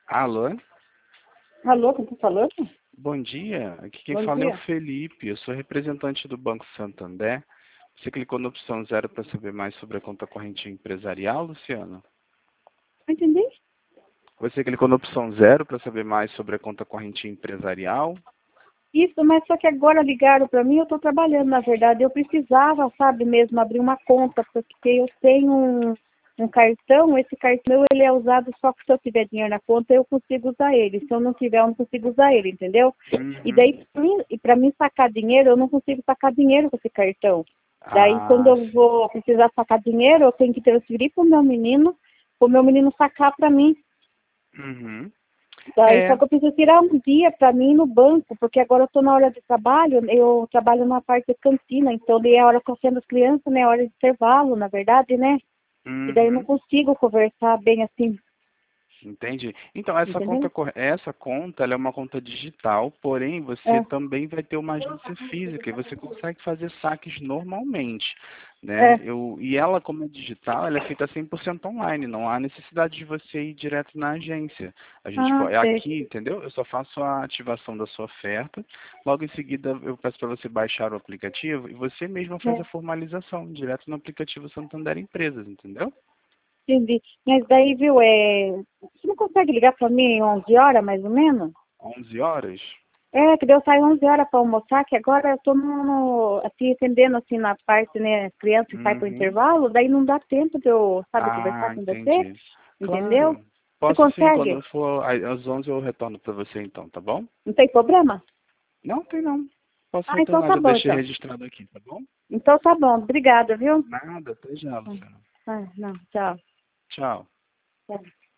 Alô? Alô, quem tá falando? Bom dia. Aqui quem Bom fala é o dia. Felipe. Eu sou representante do Banco Santander. Você clicou na opção 0 para saber mais sobre a conta corrente empresarial, Luciano? Não entendi? Você clicou na opção 0 para saber mais sobre a conta corrente empresarial? Isso, mas só que agora ligaram para mim, eu estou trabalhando, na verdade. Eu precisava, sabe, mesmo abrir uma conta, porque eu tenho um cartão, esse cartão ele é usado só que se eu tiver dinheiro na conta, eu consigo usar ele. Se eu não tiver, eu não consigo usar ele, entendeu? E Uhum. daí, para mim sacar dinheiro, eu não consigo sacar dinheiro com esse cartão. Daí, quando Ah, eu vou precisar sacar dinheiro, eu tenho que transferir para o meu menino sacar para mim. uhum. Daí, É, só que eu preciso tirar um dia para mim ir no banco, porque agora eu estou na hora de trabalho, eu trabalho na parte de cantina, então daí é a hora que eu atendo as crianças, né, a hora de intervalo, na verdade, né? E daí eu não uhum. consigo conversar bem assim, Entendi. Então, essa conta, entendeu? ela é uma conta digital, porém você É, também vai ter uma agência física e você consegue fazer saques normalmente, né? é, E ela, como é digital, ela é feita 100% online, não há necessidade de você ir direto na agência. É sei. aqui, entendeu? Eu só faço a ativação da sua oferta, logo em seguida eu peço para você baixar o aplicativo e você mesma faz a É, formalização direto no aplicativo Santander Empresas, entendeu? entendi. Mas daí, viu, você não consegue ligar para mim em 11 horas, mais ou menos? 11 horas? É, que deu sair 11 horas para almoçar, que agora eu estou assim, atendendo assim na parte, né, as crianças que saem para o Uhum. intervalo, daí não dá tempo de eu, sabe, conversar Ah, com você, entendi. entendeu? Claro. Você Posso sim, quando consegue? eu for às 11 eu retorno para você então, tá bom? Não tem problema? Não, tem não. Posso Ah, então retornar, tá já bom, deixei então. registrado aqui, tá bom? Então tá bom, obrigada, viu? Nada, até já, Luciano. Não, tchau. Tchau. Tchau.